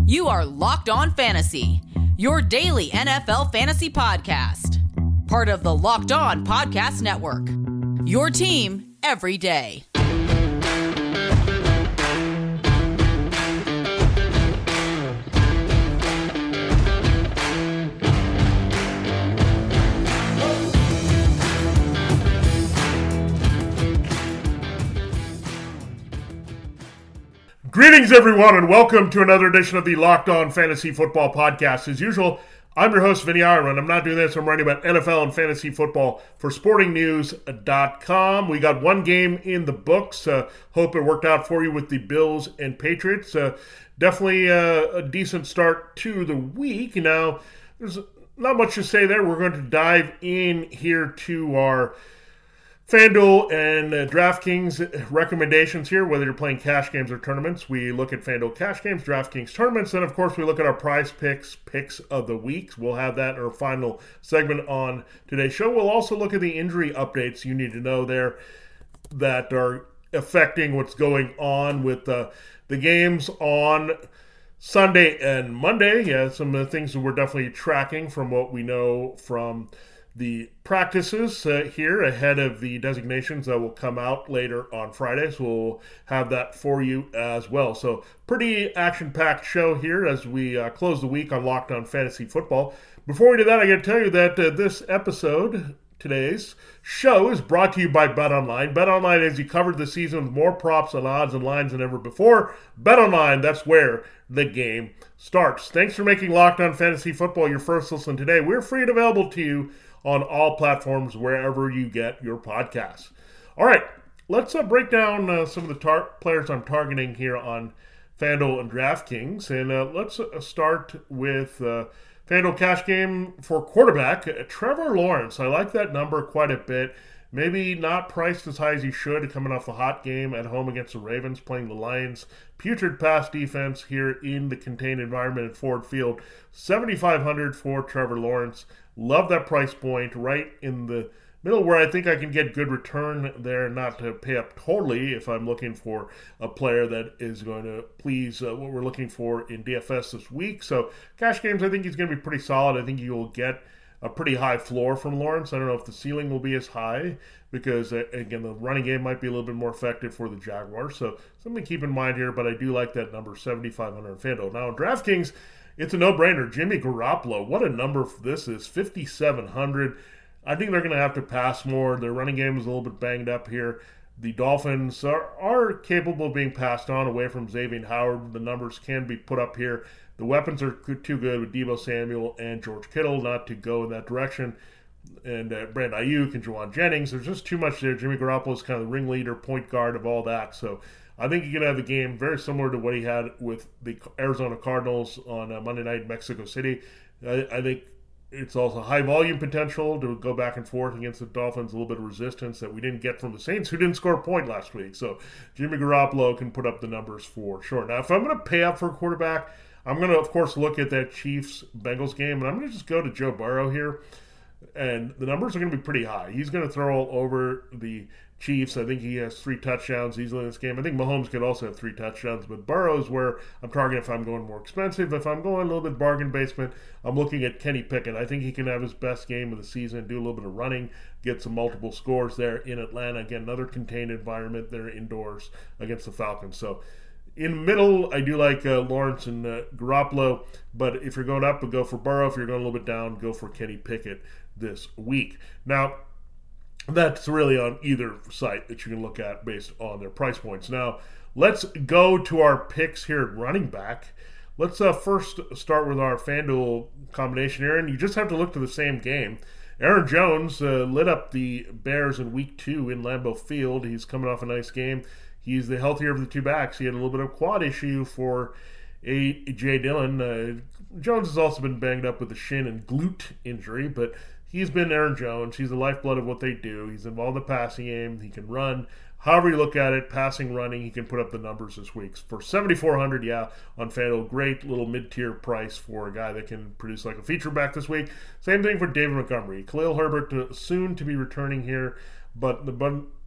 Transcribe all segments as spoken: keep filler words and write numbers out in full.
You are Locked On Fantasy, your daily N F L fantasy podcast. Part of the Locked On Podcast Network, your team every day. Greetings, everyone, and welcome to another edition of the Locked On Fantasy Football Podcast. As usual, I'm your host, Vinny Ireland. I'm not doing this. I'm writing about N F L and fantasy football for sporting news dot com. We got one game in the books. Uh, hope it worked out for you with the Bills and Patriots. Uh, definitely uh, a decent start to the week. Now, there's not much to say there. We're going to dive in here to our FanDuel and uh, DraftKings recommendations here, whether you're playing cash games or tournaments. We look at FanDuel cash games, DraftKings tournaments, and of course we look at our prize picks, picks of the week. We'll have that in our final segment on today's show. We'll also look at the injury updates you need to know there that are affecting what's going on with uh, the games on Sunday and Monday. Yeah, some of the things that we're definitely tracking from what we know from the practices uh, here ahead of the designations that will come out later on Friday. So we'll have that for you as well. So pretty action-packed show here as we uh, close the week on Locked On Fantasy Football. Before we do that, I got to tell you that uh, this episode, today's show, is brought to you by BetOnline. BetOnline, as you covered the season with more props and odds and lines than ever before. BetOnline, that's where the game starts. Thanks for making Locked On Fantasy Football your first listen today. We're free and available to you on all platforms wherever you get your podcasts. All right, let's uh, break down uh, some of the tar- players I'm targeting here on FanDuel and DraftKings. And uh, let's uh, start with uh, FanDuel cash game for quarterback, uh, Trevor Lawrence. I like that number quite a bit. Maybe not priced as high as he should, coming off a hot game at home against the Ravens, playing the Lions' putrid pass defense here in the contained environment at Ford Field. seventy-five hundred for Trevor Lawrence. Love that price point, right in the middle where I think I can get good return there, not to pay up totally if I'm looking for a player that is going to please uh, what we're looking for in D F S this week. So cash games, I think he's going to be pretty solid. I think you will get a pretty high floor from Lawrence. I don't know if the ceiling will be as high because, uh, again, the running game might be a little bit more effective for the Jaguars. So something to keep in mind here, but I do like that number, seventy-five hundred in FanDuel. Now in DraftKings, it's a no-brainer. Jimmy Garoppolo, what a number this is, fifty-seven hundred. I think they're going to have to pass more. Their running game is a little bit banged up here. The Dolphins are, are capable of being passed on away from Xavier Howard. The numbers can be put up here. The weapons are too good with Deebo Samuel and George Kittle not to go in that direction. And uh, Brandon Ayuk and Juwan Jennings. There's just too much there. Jimmy Garoppolo is kind of the ringleader, point guard of all that. So I think you're going to have a game very similar to what he had with the Arizona Cardinals on uh, Monday night in Mexico City. I, I think it's also high volume potential to go back and forth against the Dolphins, a little bit of resistance that we didn't get from the Saints, who didn't score a point last week. So Jimmy Garoppolo can put up the numbers for sure. Now, if I'm going to pay up for a quarterback, I'm going to, of course, look at that Chiefs-Bengals game, and I'm going to just go to Joe Burrow here. And the numbers are going to be pretty high. He's going to throw all over the Chiefs. I think he has three touchdowns easily in this game. I think Mahomes could also have three touchdowns, but Burrow is where I'm targeting if I'm going more expensive. If I'm going a little bit bargain basement, I'm looking at Kenny Pickett. I think he can have his best game of the season, do a little bit of running, get some multiple scores there in Atlanta. Again, another contained environment there indoors against the Falcons. So in the middle, I do like uh, Lawrence and uh, Garoppolo, but if you're going up, go for Burrow. If you're going a little bit down, go for Kenny Pickett this week. Now, that's really on either site that you can look at based on their price points. Now, let's go to our picks here at running back. Let's uh, first start with our FanDuel combination here, and you just have to look to the same game. Aaron Jones uh, lit up the Bears in week two in Lambeau Field. He's coming off a nice game. He's the healthier of the two backs. He had a little bit of quad issue for A J Dillon. Uh, Jones has also been banged up with a shin and glute injury, but he's been Aaron Jones. He's the lifeblood of what they do. He's involved in the passing game. He can run. However you look at it, passing, running, he can put up the numbers this week. For seventy-four hundred, yeah, on FanDuel, great little mid-tier price for a guy that can produce like a feature back this week. Same thing for David Montgomery. Khalil Herbert uh, soon to be returning here, but the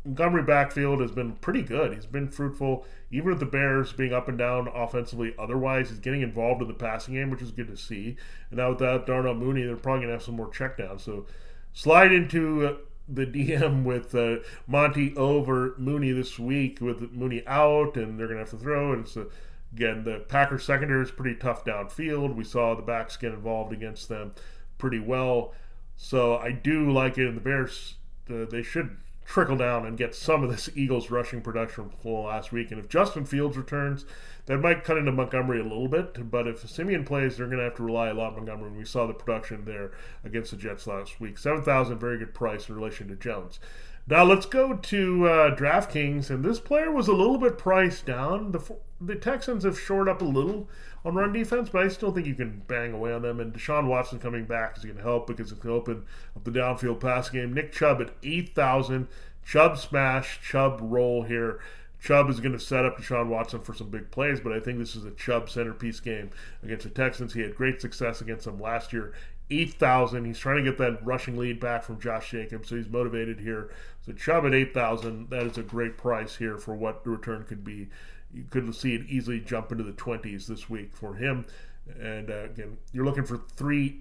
Montgomery backfield has been pretty good. He's been fruitful, even with the Bears being up and down offensively. Otherwise, he's getting involved in the passing game, which is good to see. And now without Darnell Mooney, they're probably going to have some more checkdowns. So slide into uh, the D M with uh, Monty over Mooney this week with Mooney out, and they're going to have to throw. And it's, uh, again, the Packers secondary is pretty tough downfield. We saw the backs get involved against them pretty well. So I do like it, and the Bears, uh, they should trickle down and get some of this Eagles rushing production from last week. And if Justin Fields returns, that might cut into Montgomery a little bit. But if Simeon plays, they're going to have to rely a lot on Montgomery. And we saw the production there against the Jets last week. seven thousand, very good price in relation to Jones. Now let's go to uh, DraftKings. And this player was a little bit priced down. The, the Texans have shored up a little on run defense, but I still think you can bang away on them. And Deshaun Watson coming back is going to help because it can open up the downfield pass game. Nick Chubb at eight thousand. Chubb smash, Chubb roll here. Chubb is going to set up Deshaun Watson for some big plays, but I think this is a Chubb centerpiece game against the Texans. He had great success against them last year. eight thousand. He's trying to get that rushing lead back from Josh Jacobs, so he's motivated here. So Chubb at eight thousand, that is a great price here for what the return could be. You could see it easily jump into the twenties this week for him. And uh, again, you're looking for three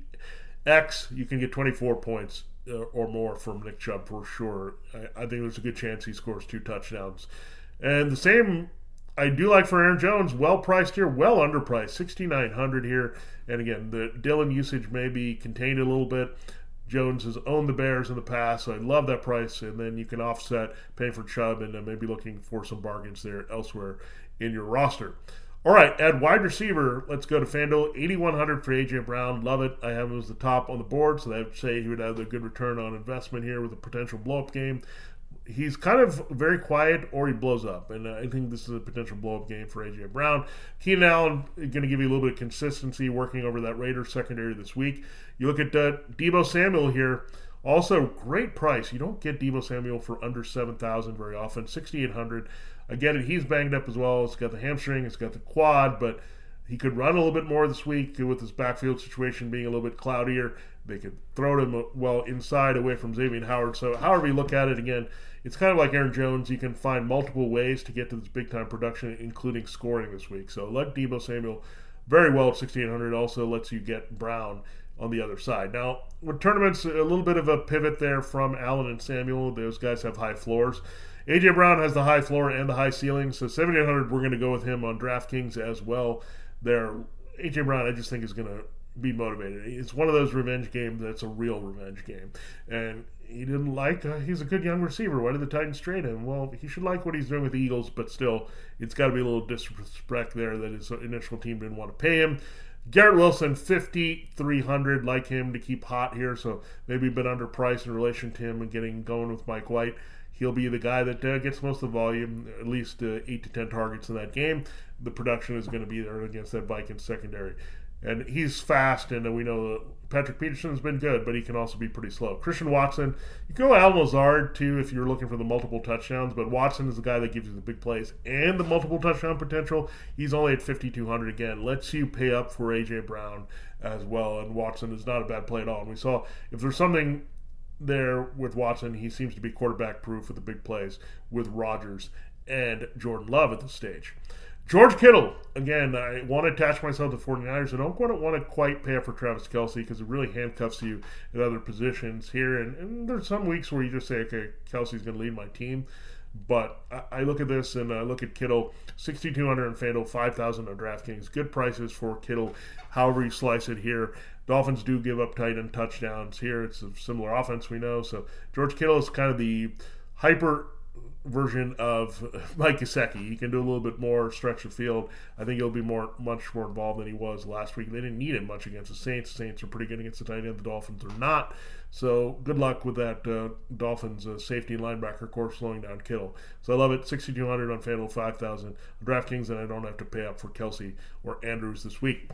X, you can get twenty-four points uh, or more from Nick Chubb for sure. I, I think there's a good chance he scores two touchdowns. And the same I do like for Aaron Jones, well priced here, well underpriced, sixty-nine hundred here. And again, the Dillon usage may be contained a little bit. Jones has owned the Bears in the past, so I love that price. And then you can offset paying for Chubb and uh, maybe looking for some bargains there elsewhere in your roster. All right, at wide receiver, let's go to FanDuel. eighty-one hundred for A J Brown. Love it. I have him as the top on the board, so that would say he would have a good return on investment here with a potential blow-up game. He's kind of very quiet or he blows up, and uh, I think this is a potential blow-up game for A J Brown. Keenan Allen is going to give you a little bit of consistency working over that Raiders secondary this week. You look at uh, Deebo Samuel here. Also, great price. You don't get Deebo Samuel for under seven thousand very often, sixty-eight hundred. I get it. He's banged up as well. He's got the hamstring. He's got the quad, but he could run a little bit more this week with his backfield situation being a little bit cloudier. They could throw him well inside away from Xavier Howard. So however you look at it, again, it's kind of like Aaron Jones. You can find multiple ways to get to this big-time production, including scoring this week. So let Deebo Samuel very well at sixty-eight hundred. Also lets you get Brown on the other side. Now, with tournaments, a little bit of a pivot there from Allen and Samuel. Those guys have high floors. A J Brown has the high floor and the high ceiling, so seventy-eight hundred, we're going to go with him on DraftKings as well. There, A J Brown, I just think is going to be motivated. It's one of those revenge games that's a real revenge game. And he didn't like, uh, he's a good young receiver. Why did the Titans trade him? Well, he should like what he's doing with the Eagles, but still, it's got to be a little disrespect there that his initial team didn't want to pay him. Garrett Wilson, fifty-three hundred, like him to keep hot here, so maybe a bit underpriced in relation to him and getting going with Mike White. He'll be the guy that uh, gets most of the volume, at least uh, eight to ten targets in that game. The production is going to be there against that Vikings secondary. And he's fast, and uh, we know that Patrick Peterson's been good, but he can also be pretty slow. Christian Watson, you can go Al Lazard, too, if you're looking for the multiple touchdowns, but Watson is the guy that gives you the big plays and the multiple touchdown potential. He's only at fifty-two hundred again. Lets you pay up for A J Brown as well, and Watson is not a bad play at all. And we saw, if there's something there with Watson, he seems to be quarterback proof with the big plays with Rodgers and Jordan Love at this stage. George Kittle, again, I want to attach myself to 49ers. I don't want to quite pay up for Travis Kelce because it really handcuffs you at other positions here. And, and there's some weeks where you just say, okay, Kelce's going to lead my team. But I, I look at this and I look at Kittle, sixty-two hundred on FanDuel, five thousand on DraftKings. Good prices for Kittle, however you slice it here. Dolphins do give up tight end touchdowns here. It's a similar offense, we know. So George Kittle is kind of the hyper version of Mike Gesicki. He can do a little bit more, stretch the field. I think he'll be more, much more involved than he was last week. They didn't need him much against the Saints. The Saints are pretty good against the tight end. The Dolphins are not. So good luck with that uh, Dolphins uh, safety and linebacker core slowing down Kittle. So I love it. sixty-two hundred on FanDuel, five thousand on DraftKings, and I don't have to pay up for Kelce or Andrews this week.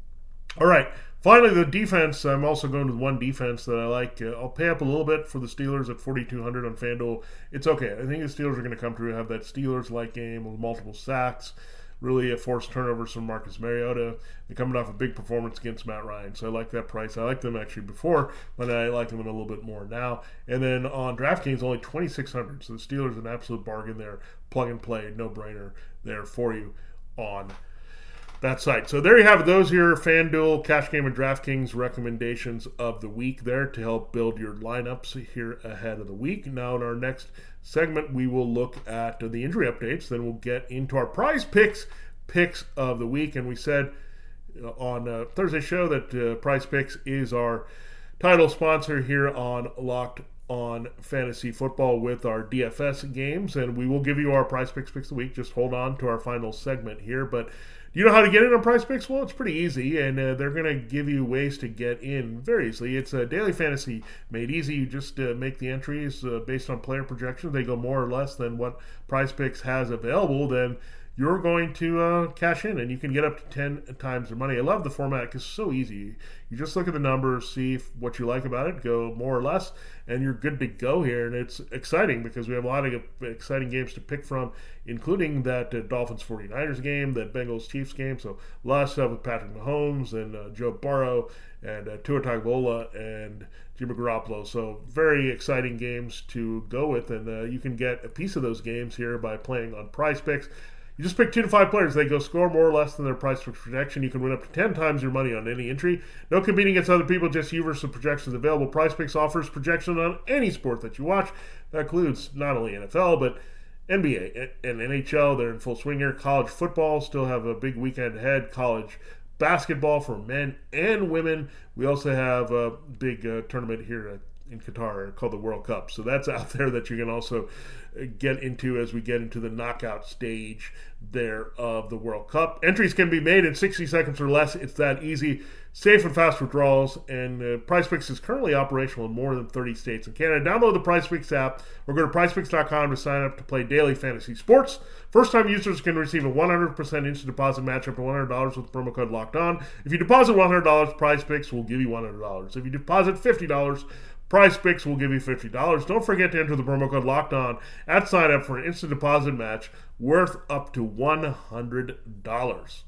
All right, finally the defense. I'm also going with one defense that I like. Uh, I'll pay up a little bit for the Steelers at forty-two hundred on FanDuel. It's okay. I think the Steelers are going to come through and have that Steelers-like game with multiple sacks. really a forced turnovers from Marcus Mariota. They're coming off a big performance against Matt Ryan, so I like that price. I liked them actually before, but I like them a little bit more now. And then on DraftKings, only twenty-six hundred, so the Steelers an absolute bargain there. Plug and play, no-brainer there for you on that site. So there you have it. Those here, FanDuel, Cash Game, and DraftKings recommendations of the week there to help build your lineups here ahead of the week. Now in our next segment, we will look at the injury updates. Then we'll get into our prize picks, picks of the week. And we said on uh, Thursday's show that uh, Prize Picks is our title sponsor here on Locked on Fantasy Football with our D F S games. And we will give you our Prize Picks picks of the week. Just hold on to our final segment here. But do you know how to get in on Prize Picks? Well, it's pretty easy, and uh, they're going to give you ways to get in very easily. It's a daily fantasy made easy. You just uh, make the entries uh, based on player projections. They go more or less than what Prize Picks has available. Then you're going to uh, cash in, and you can get up to ten times your money. I love the format because it's so easy. You just look at the numbers, see if, what you like about it, go more or less, and you're good to go here. And it's exciting because we have a lot of exciting games to pick from, including that uh, Dolphins forty-niners game, that Bengals-Chiefs game. So a lot of stuff with Patrick Mahomes and uh, Joe Burrow and uh, Tua Tagovailoa and Jimmy Garoppolo. So very exciting games to go with, and uh, you can get a piece of those games here by playing on Prize Picks. You just pick two to five players. They go score more or less than their price for projection. You can win up to ten times your money on any entry. No competing against other people, just you versus the projections available. Prize Picks offers projection on any sport that you watch. That includes not only N F L, but N B A and N H L. They're in full swing here. College football still have a big weekend ahead. College basketball for men and women. We also have a big uh, tournament here in Qatar called the World Cup. So that's out there that you can also get into as we get into the knockout stage there of the World Cup. Entries can be made in sixty seconds or less. It's that easy. Safe and fast withdrawals. And uh, Prize Picks is currently operational in more than thirty states in Canada. Download the Prize Picks app or go to prize picks dot com to sign up to play daily fantasy sports. First-time users can receive a one hundred percent instant deposit match up to one hundred dollars with the promo code Locked On. If you deposit one hundred dollars, Prize Picks will give you one hundred dollars. If you deposit fifty dollars, Prize Picks will give you fifty dollars. Don't forget to enter the promo code Locked On at sign up for an instant deposit match worth up to one hundred dollars.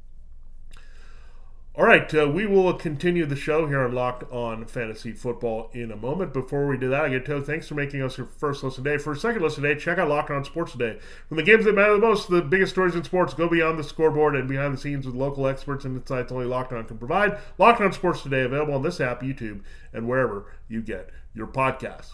All right, uh, we will continue the show here on Locked On Fantasy Football in a moment. Before we do that, I get to thanks for making us your first listen today. For a second listen today, check out Locked On Sports Today. From the games that matter the most, the biggest stories in sports, go beyond the scoreboard and behind the scenes with local experts and insights only Locked On can provide. Locked On Sports Today, available on this app, YouTube, and wherever you get your podcasts.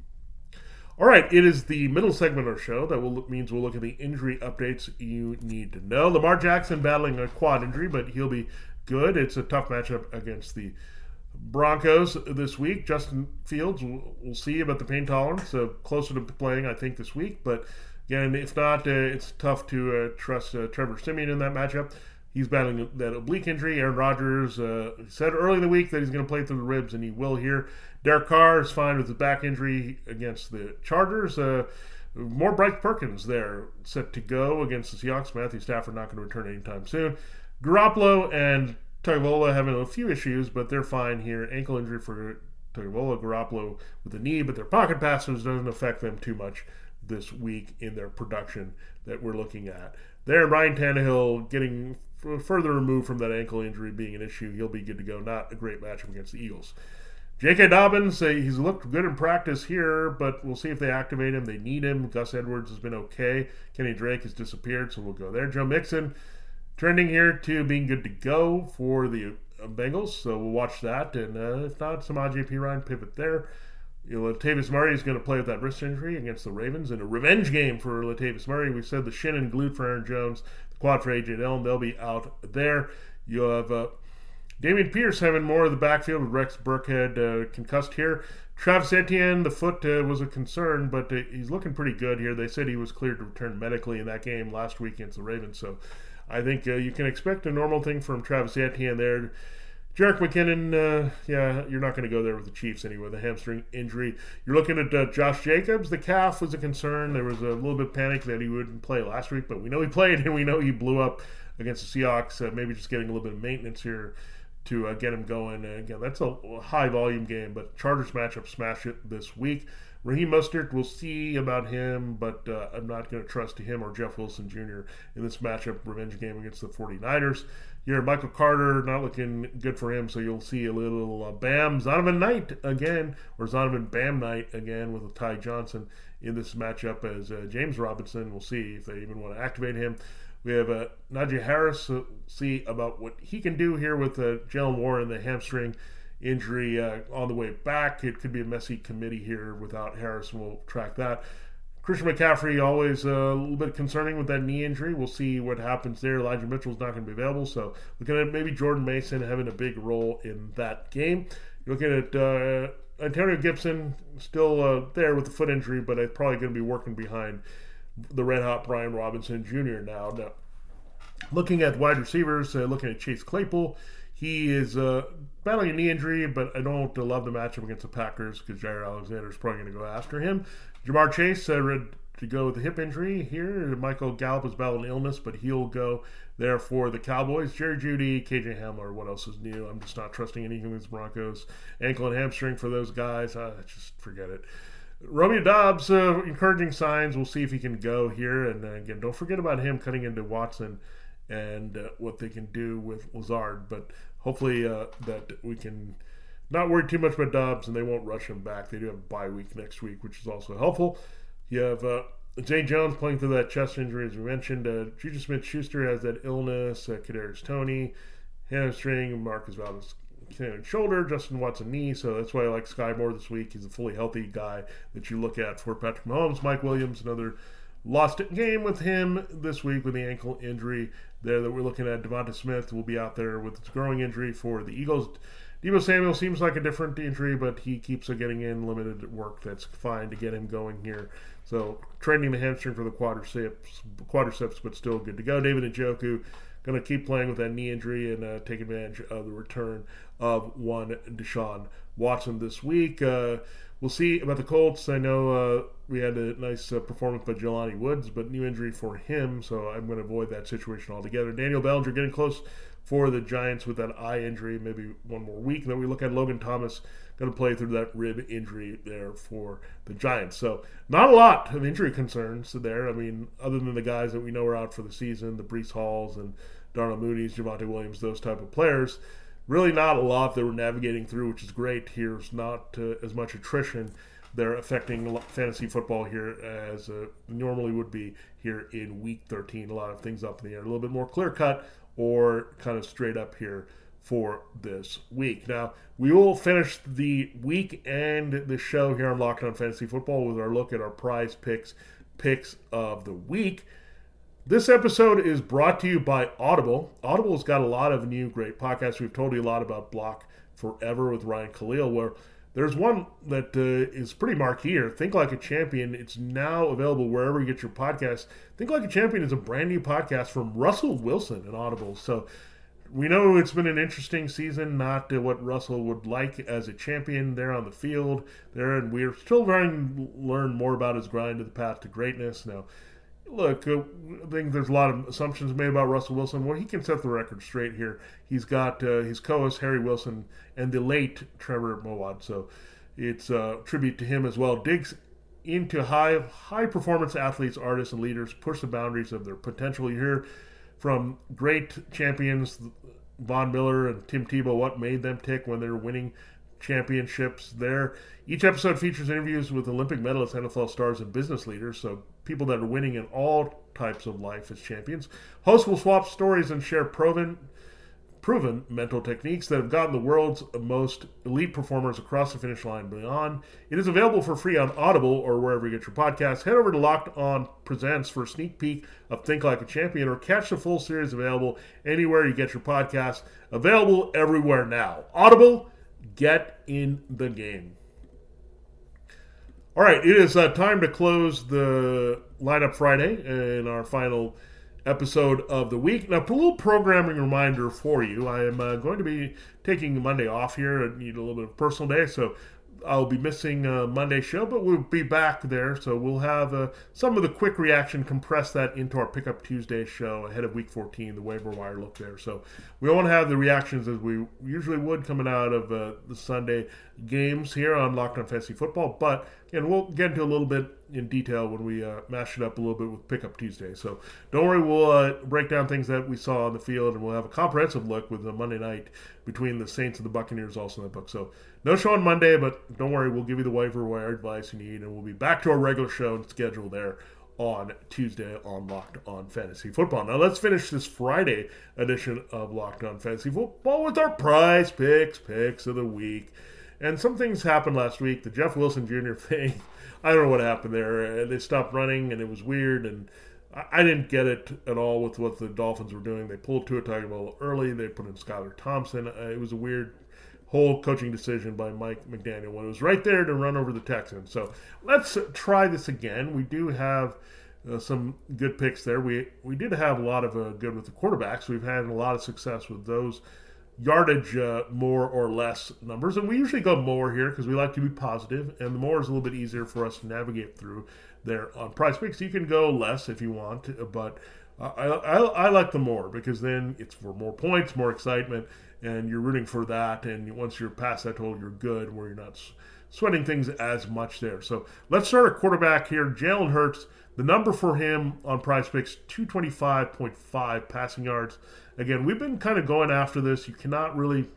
All right, it is the middle segment of our show. That will, means we'll look at the injury updates you need to know. Lamar Jackson battling a quad injury, but he'll be good. It's a tough matchup against the Broncos this week. Justin Fields, we'll, we'll see about the pain tolerance. Uh, closer to playing, I think, this week. But again, if not, uh, it's tough to uh, trust uh, Trevor Siemian in that matchup. He's battling that oblique injury. Aaron Rodgers uh, said early in the week that he's going to play through the ribs, and he will here. Derek Carr is fine with his back injury against the Chargers. Uh, more Bryce Perkins there set to go against the Seahawks. Matthew Stafford not going to return anytime soon. Garoppolo and Tagovailoa having a few issues, but they're fine here. Ankle injury for Tagovailoa, Garoppolo with the knee, but their pocket passers doesn't affect them too much this week in their production that we're looking at. There, Ryan Tannehill getting f- further removed from that ankle injury being an issue. He'll be good to go. Not a great matchup against the Eagles. J K. Dobbins, uh, he's looked good in practice here, but we'll see if they activate him. They need him. Gus Edwards has been okay. Kenny Drake has disappeared, so we'll go there. Joe Mixon trending here to being good to go for the Bengals, so we'll watch that. And uh, if not, Samaje Perine pivot there. You know, Latavius Murray is going to play with that wrist injury against the Ravens in a revenge game for Latavius Murray. We said the shin and glute for Aaron Jones, the quad for A J Dillon. They'll be out there. You have uh, Damian Pierce having more of the backfield with Rex Burkhead uh, concussed here. Travis Etienne, the foot uh, was a concern, but uh, he's looking pretty good here. They said he was cleared to return medically in that game last week against the Ravens, so I think uh, you can expect a normal thing from Travis Etienne there. Jerick McKinnon, uh, yeah, you're not going to go there with the Chiefs anyway, the hamstring injury. You're looking at uh, Josh Jacobs. The calf was a concern. There was a little bit of panic that he wouldn't play last week, but we know he played, and we know he blew up against the Seahawks. Uh, maybe just getting a little bit of maintenance here to uh, get him going. And again, that's a high-volume game, but Chargers matchup smash it this week. Raheem Mostert, we'll see about him, but uh, I'm not going to trust him or Jeff Wilson Junior in this matchup revenge game against the 49ers. Here, Michael Carter, not looking good for him, so you'll see a little uh, Bam Zonovan Knight again, or Zonovan Bam Knight again with Ty Johnson in this matchup as uh, James Robinson. We'll see if they even want to activate him. We have uh, Najee Harris, uh, see about what he can do here with uh, Jalen Warren, the hamstring injury uh, on the way back. It could be a messy committee here without Harris, and we'll track that. Christian McCaffrey, always a little bit concerning with that knee injury. We'll see what happens there. Elijah Mitchell's not going to be available, so looking at maybe Jordan Mason having a big role in that game. You're looking at uh, Antonio Gibson still uh, there with the foot injury, but it's probably going to be working behind the red-hot Brian Robinson Junior now. Now, looking at wide receivers, uh, looking at Chase Claypool, he is uh, battling a knee injury, but I don't uh, love the matchup against the Packers because Jair Alexander is probably going to go after him. Jamar Chase uh, ready to go with a hip injury here. Michael Gallup is battling illness, but he'll go there for the Cowboys. Jerry Jeudy, K J Hamler, what else is new? I'm just not trusting anything with the Broncos. Ankle and hamstring for those guys, uh, just forget it. Romeo Doubs, uh, encouraging signs. We'll see if he can go here. And uh, again, don't forget about him cutting into Watson and uh, what they can do with Lazard. But hopefully uh, that we can not worry too much about Doubs and they won't rush him back. They do have a bye week next week, which is also helpful. You have uh, Zay Jones playing through that chest injury, as we mentioned. Uh, Juju Smith-Schuster has that illness. Uh, Kadarius Toney, hamstring. Marcus Valdez shoulder. Justin Watson knee. So that's why I like Sky Moore this week. He's a fully healthy guy that you look at for Patrick Mahomes. Mike Williams, another lost game with him this week with the ankle injury there that we're looking at. Devonta Smith will be out there with his growing injury for the Eagles. Deebo Samuel seems like a different injury, but he keeps getting in limited work. That's fine to get him going here. So trading the hamstring for the quadriceps, quadriceps, but still good to go. David Njoku going to keep playing with that knee injury and uh, take advantage of the return of one Deshaun Watson this week. Uh, we'll see about the Colts. I know uh, we had a nice uh, performance by Jelani Woods, but new injury for him, so I'm going to avoid that situation altogether. Daniel Bellinger getting close for the Giants with that eye injury, maybe one more week. Then we look at Logan Thomas going to play through that rib injury there for the Giants. So not a lot of injury concerns there. I mean, other than the guys that we know are out for the season, the Breece Halls and Darnell Mooney's, Javonte Williams, those type of players. Really not a lot that we're navigating through, which is great. Here's not uh, as much attrition. They're affecting fantasy football here as uh, normally would be here in week thirteen. A lot of things up in the air. A little bit more clear-cut or kind of straight up here for this week. Now, we will finish the week and the show here on Locked On Fantasy Football with our look at our prize picks, picks of the week. This episode is brought to you by Audible. Audible's got a lot of new great podcasts. We've told you a lot about Block Forever with Ryan Khalil, where there's one that uh, is pretty marquee here. Think Like a Champion. It's now available wherever you get your podcasts. Think Like a Champion is a brand new podcast from Russell Wilson at Audible. So we know it's been an interesting season, not uh, what Russell would like as a champion there on the field there, and we're still trying to learn more about his grind to the path to greatness. Now, look, uh, I think there's a lot of assumptions made about Russell Wilson. Well, he can set the record straight here. He's got uh, his co-host Harry Wilson and the late Trevor Mowat, so it's a tribute to him as well. Digs into high high performance athletes, artists, and leaders, push the boundaries of their potential. You hear from great champions, Von Miller and Tim Tebow, what made them tick when they're winning championships there. Each episode features interviews with Olympic medalists, N F L stars, and business leaders, so people that are winning in all types of life as champions. Hosts will swap stories and share proven proven mental techniques that have gotten the world's most elite performers across the finish line and beyond. It is available for free on Audible or wherever you get your podcasts. Head over to Locked On Presents for a sneak peek of Think Like a Champion, or catch the full series available anywhere you get your podcasts. Available everywhere now. Audible, get in the game. All right, it is uh, time to close the Lineup Friday and our final episode of the week. Now, a little programming reminder for you. I am uh, going to be taking Monday off here. I need a little bit of a personal day, so I'll be missing uh, Monday's show, but we'll be back there. So we'll have uh, some of the quick reaction, compress that into our Pickup Tuesday show ahead of Week fourteen, the waiver wire look there. So we won't have the reactions as we usually would coming out of uh, the Sunday games here on Locked On Fantasy Football, but again, we'll get into a little bit in detail when we uh, mash it up a little bit with Pickup Tuesday. So don't worry, we'll uh, break down things that we saw on the field, and we'll have a comprehensive look with the Monday night between the Saints and the Buccaneers also in that book. So no show on Monday, but don't worry, we'll give you the waiver wire advice you need, and we'll be back to our regular show and schedule there on Tuesday on Locked On Fantasy Football. Now let's finish this Friday edition of Locked On Fantasy Football with our prize picks, picks of the week. And some things happened last week. The Jeff Wilson Junior thing, I don't know what happened there. They stopped running, and it was weird, and I didn't get it at all with what the Dolphins were doing. They pulled Tua Tagovailoa early. They put in Skylar Thompson. It was a weird whole coaching decision by Mike McDaniel when it was right there to run over the Texans. So let's try this again. We do have uh, some good picks there. We we did have a lot of uh, good with the quarterbacks. We've had a lot of success with those yardage uh, more or less numbers. And we usually go more here because we like to be positive, and the more is a little bit easier for us to navigate through there on Prize Picks. You can go less if you want, but I, I, I like the more because then it's for more points, more excitement, and you're rooting for that, and once you're past that total, you're good, where you're not sweating things as much there. So let's start at quarterback here. Jalen Hurts, the number for him on Prize Picks, two twenty-five point five passing yards. Again, we've been kind of going after this. You cannot really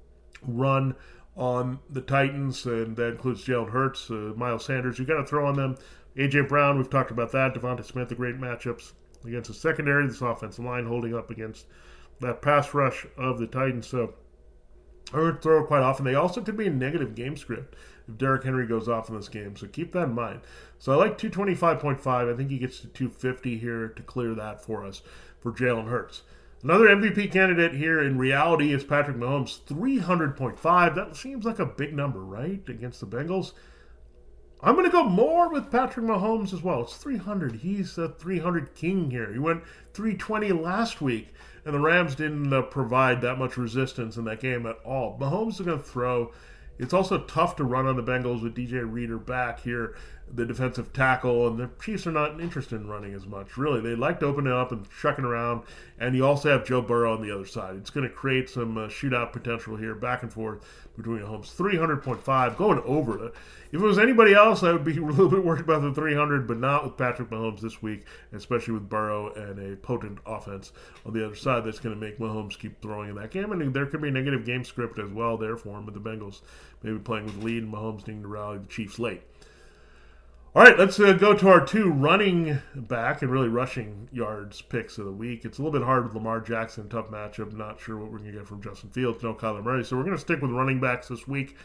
run on the Titans, and that includes Jalen Hurts, uh, Miles Sanders. You've got to throw on them. A J. Brown, we've talked about that. Devonta Smith, the great matchups against the secondary, this offensive line holding up against that pass rush of the Titans. So I would throw quite often. They also could be a negative game script if Derrick Henry goes off in this game. So keep that in mind. So I like two twenty-five point five. I think he gets to two fifty here to clear that for us for Jalen Hurts. Another M V P candidate here in reality is Patrick Mahomes, three hundred point five. That seems like a big number, right, against the Bengals? I'm going to go more with Patrick Mahomes as well. It's three hundred. He's the three hundred king here. He went three twenty last week, and the Rams didn't uh, provide that much resistance in that game at all. Mahomes is going to throw. It's also tough to run on the Bengals with D J Reader back here, the defensive tackle, and the Chiefs are not interested in running as much. Really, they like to open it up and chucking around, and you also have Joe Burrow on the other side. It's going to create some uh, shootout potential here, back and forth between Mahomes. three hundred point five, going over it. If it was anybody else, I would be a little bit worried about the three hundred, but not with Patrick Mahomes this week, especially with Burrow and a potent offense on the other side that's going to make Mahomes keep throwing in that game. And there could be a negative game script as well there for him, with the Bengals maybe playing with the lead and Mahomes needing to rally the Chiefs late. All right, let's uh, go to our two running back and really rushing yards picks of the week. It's a little bit hard with Lamar Jackson, tough matchup. Not sure what we're going to get from Justin Fields, no Kyler Murray. So we're going to stick with running backs this week.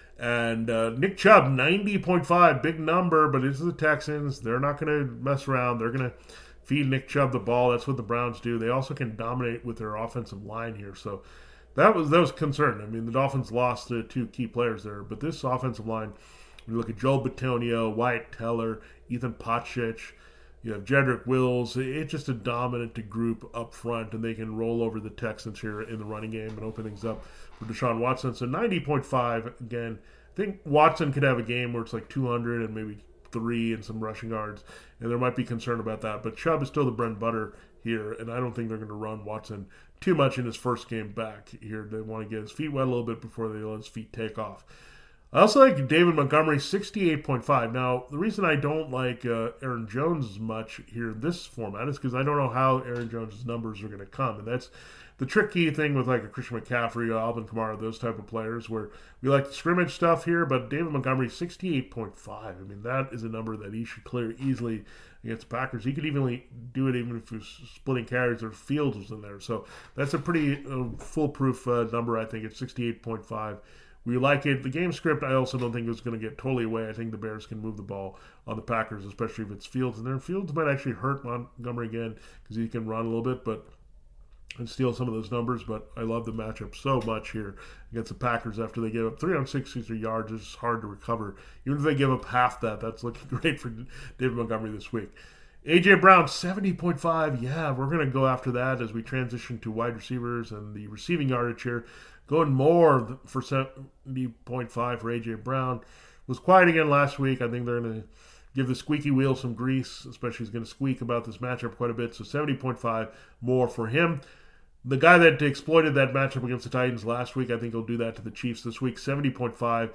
And uh, Nick Chubb, ninety point five, big number, but it's the Texans. They're not going to mess around. They're going to feed Nick Chubb the ball. That's what the Browns do. They also can dominate with their offensive line here. So that was that was concerned. I mean, the Dolphins lost uh, two key players there, but this offensive line, when you look at Joel Bitonio, Wyatt Teller, Ethan Pochich, you have Jedrick Wills. It's just a dominant group up front, and they can roll over the Texans here in the running game and open things up for Deshaun Watson. So ninety point five, again, I think Watson could have a game where it's like two hundred and maybe three and some rushing yards, and there might be concern about that. But Chubb is still the bread and butter here, and I don't think they're going to run Watson too much in his first game back here. They want to get his feet wet a little bit before they let his feet take off. I also like David Montgomery, sixty-eight point five. Now, the reason I don't like uh, Aaron Jones much here in this format is because I don't know how Aaron Jones' numbers are going to come. And that's the tricky thing with like a Christian McCaffrey, Alvin Kamara, those type of players, where we like the scrimmage stuff here. But David Montgomery, sixty-eight point five. I mean, that is a number that he should clear easily against the Packers. He could even do it even if he was splitting carries or Fields was in there. So that's a pretty uh, foolproof uh, number, I think. It's sixty-eight point five. We like it. The game script, I also don't think is going to get totally away. I think the Bears can move the ball on the Packers, especially if it's Fields. And their Fields might actually hurt Montgomery again because he can run a little bit, but and steal some of those numbers. But I love the matchup so much here against the Packers after they give up three hundred sixty-three yards. It's hard to recover. Even if they give up half that, that's looking great for David Montgomery this week. A J. Brown, seventy point five. Yeah, we're going to go after that as we transition to wide receivers and the receiving yardage here. Going more for seventy point five for A J. Brown. Was quiet again last week. I think they're going to give the squeaky wheel some grease, especially he's going to squeak about this matchup quite a bit. So seventy point five more for him. The guy that exploited that matchup against the Titans last week, I think he'll do that to the Chiefs this week. seventy point five.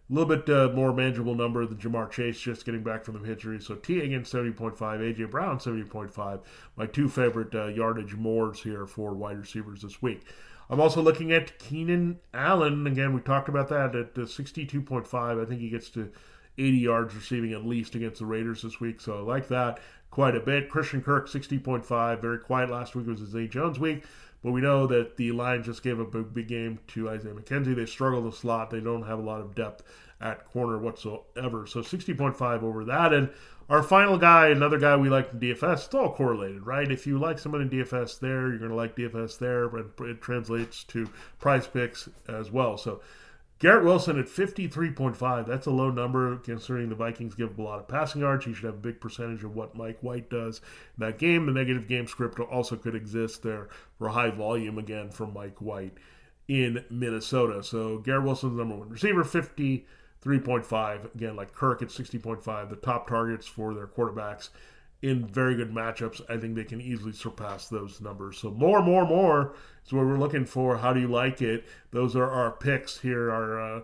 A little bit uh, more manageable number than Jamar Chase, just getting back from the injury. So T. Higgins, seventy point five. A J. Brown, seventy point five. My two favorite uh, yardage mores here for wide receivers this week. I'm also looking at Keenan Allen. Again, we talked about that at uh, sixty-two point five. I think he gets to eighty yards receiving at least against the Raiders this week. So I like that quite a bit. Christian Kirk, sixty point five. Very quiet last week. It was his Zay Jones week. But we know that the Lions just gave up a big game to Isaiah McKenzie. They struggle the slot. They don't have a lot of depth at corner whatsoever. So sixty point five over that. And our final guy, another guy we like in D F S, it's all correlated, right? If you like someone in D F S there, you're going to like D F S there, but it translates to Prize Picks as well. So Garrett Wilson at fifty-three point five. That's a low number considering the Vikings give up a lot of passing yards. He should have a big percentage of what Mike White does in that game. The negative game script also could exist there for high volume again from Mike White in Minnesota. So Garrett Wilson's number one receiver, fifty-three point five. Again, like Kirk at sixty point five. The top targets for their quarterbacks in very good matchups. I think they can easily surpass those numbers. So more, more, more is what we're looking for. How do you like it? Those are our picks here, our uh,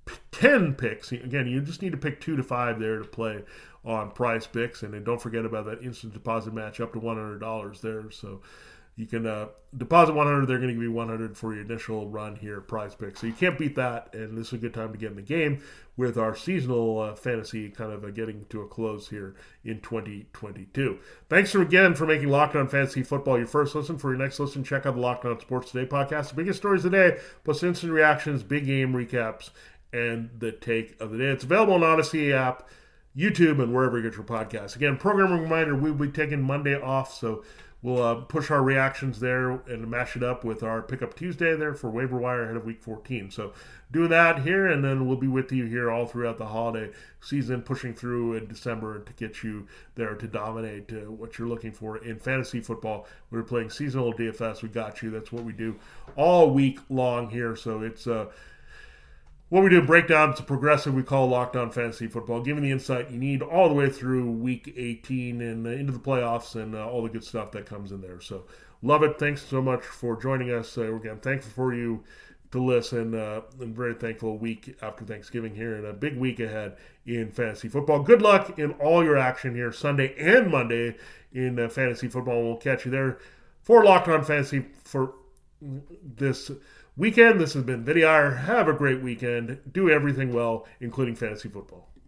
ten picks. Again, you just need to pick two to five there to play on Prize Picks. And then don't forget about that instant deposit match up to one hundred dollars there. So you can uh, deposit one hundred dollars. They're going to give you one hundred dollars for your initial run here at Prize Picks. So you can't beat that. And this is a good time to get in the game with our seasonal uh, fantasy kind of uh, getting to a close here in twenty twenty-two. Thanks for, again for making Locked On Fantasy Football your first listen. For your next listen, check out the Locked On Sports Today podcast. The biggest stories of the day, plus instant reactions, big game recaps, and the take of the day. It's available on Odyssey app, YouTube, and wherever you get your podcasts. Again, programming reminder, we'll be taking Monday off, so we'll uh, push our reactions there and mash it up with our Pickup Tuesday there for waiver wire ahead of week fourteen. So doing that here, and then we'll be with you here all throughout the holiday season, pushing through in December to get you there to dominate uh, what you're looking for in fantasy football. We're playing seasonal D F S. We got you. That's what we do all week long here. So it's uh, what we do, breakdown. It's a progressive we call Locked On Fantasy Football, giving the insight you need all the way through week eighteen and uh, into the playoffs and uh, all the good stuff that comes in there. So love it. Thanks so much for joining us. Uh, again, thankful for you to listen. Uh, and very thankful week after Thanksgiving here and a big week ahead in fantasy football. Good luck in all your action here Sunday and Monday in uh, fantasy football. We'll catch you there for Locked On Fantasy for this weekend. This has been Vinny Iyer. Have a great weekend. Do everything well, including fantasy football.